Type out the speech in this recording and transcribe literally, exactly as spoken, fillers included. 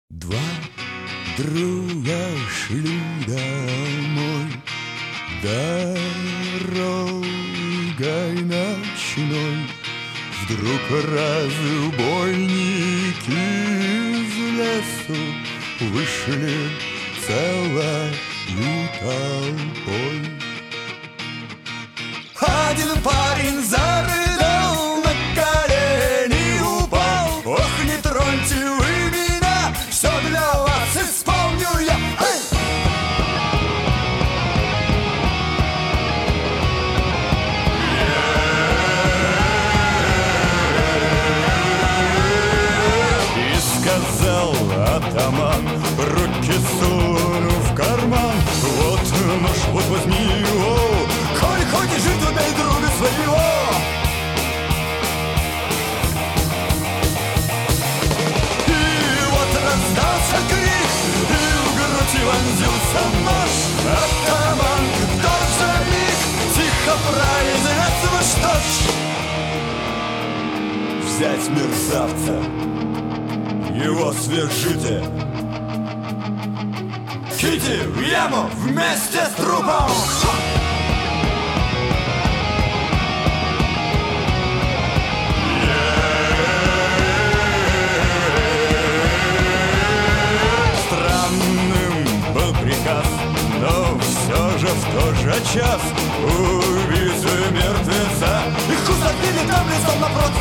Два друга шли домой дорогой ночной. Вдруг разбойники из лесу вышли целой толпой. Один парень зарыдал, на колени упал. Ох, не троньте вы меня, все для вас исполню я. Эй! И сказал атаман, руки суну в карман. Вот нож, вот возьми его, коль хочешь жить, убей друга своего. И вот раздался крик, и в грудь вонзился нож. Атаман в тот же миг тихо произнес: ну что ж, взять мерзавца, его свяжите, киньте в яму вместе с трупом. Странным был приказ, но все же в тот же час убийцы мертвеца их усадили там лицом напротив.